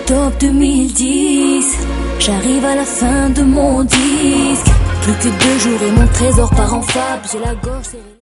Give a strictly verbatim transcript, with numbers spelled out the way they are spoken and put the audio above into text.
top deux mille dix. J'arrive à la fin de mon disque. Plus que deux jours et mon trésor part en fab. J'ai la gorge serrée.